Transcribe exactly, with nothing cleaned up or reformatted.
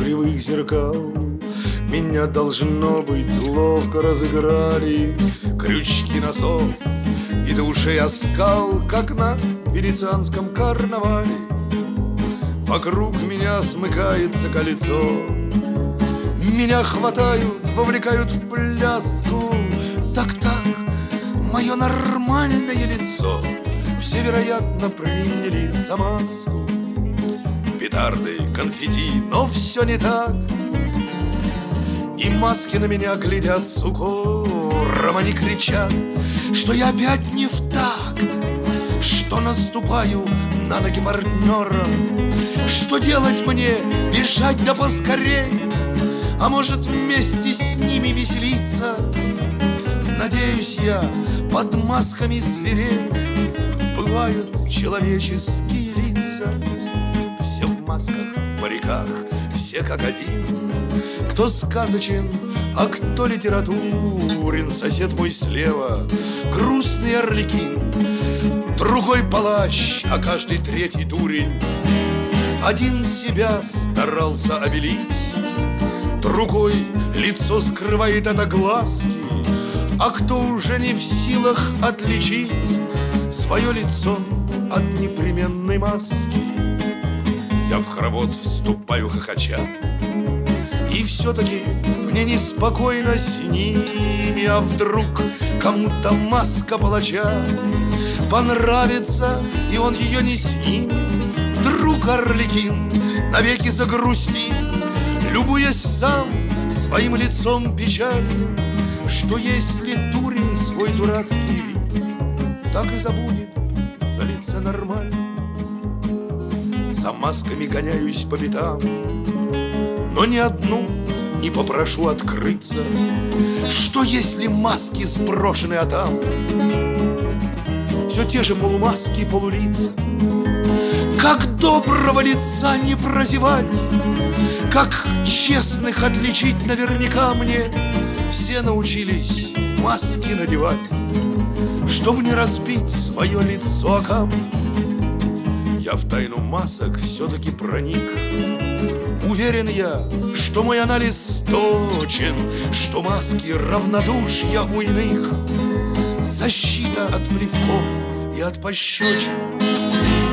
кривых зеркал. Меня, должно быть, ловко разыграли крючки носов и до ушей оскал, как на венецианском карнавале. Вокруг меня смыкается кольцо, меня хватают, вовлекают в пляску. Так-так, мое нормальное лицо все, вероятно, приняли за маску. Петарды, конфетти, но все не так. И маски на меня глядят с укором. Они кричат, что я опять не в такт, что наступаю на ноги партнерам. Что делать мне? Бежать да поскорей, а может вместе с ними веселиться? Надеюсь я, под масками зверей бывают человеческие лица. Все в масках, париках, все как один. Кто сказочен, а кто литературен. Сосед мой слева грустный арлекин, другой палач, а каждый третий дурень. Один себя старался обелить, другой лицо скрывает от глазки. А кто уже не в силах отличить свое лицо от непременной маски? Я в хоровод вступаю хохоча, и все-таки мне неспокойно с ними. А вдруг кому-то маска палача понравится, и он ее не снимет? Вдруг арлекин навеки загрустит, любуясь сам своим лицом печальным, что если дурень свой дурацкий вид так и забудет на лице нормально. За масками гоняюсь по пятам, но ни одну не попрошу открыться. Что если маски сброшены, а там все те же полумаски, полулица? Как доброго лица не прозевать, как честных отличить наверняка мне все научились маски надевать, чтобы не разбить свое лицо о камень. Я в тайну масок все-таки проник. Уверен я, что мой анализ точен, что маски равнодушья у иных, защита от плевков и от пощечин.